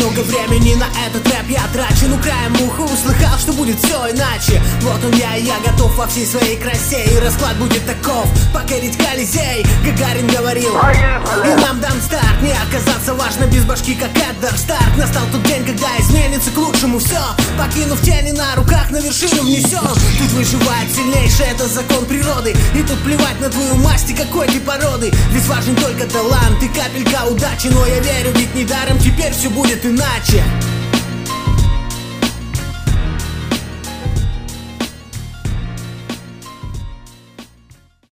Много времени на этот рэп я трачу, ну краем уха услыхал, что будет все иначе. Вот он я, и я готов во всей своей красе, и расклад будет таков: покорить Колизей, Гагарин говорил. И нам дан старт, не оказаться важно без башки, как Эдвард Старк. Настал тот день, когда изменится к лучшему все. Покинув тени, на руках на вершину внесем. Тут выживает сильнейший, это закон природы. И тут плевать на твою масть и какой ты породы. Ведь важен только талант и капелька удачи. Но я верю, ведь недаром теперь все будет иначе.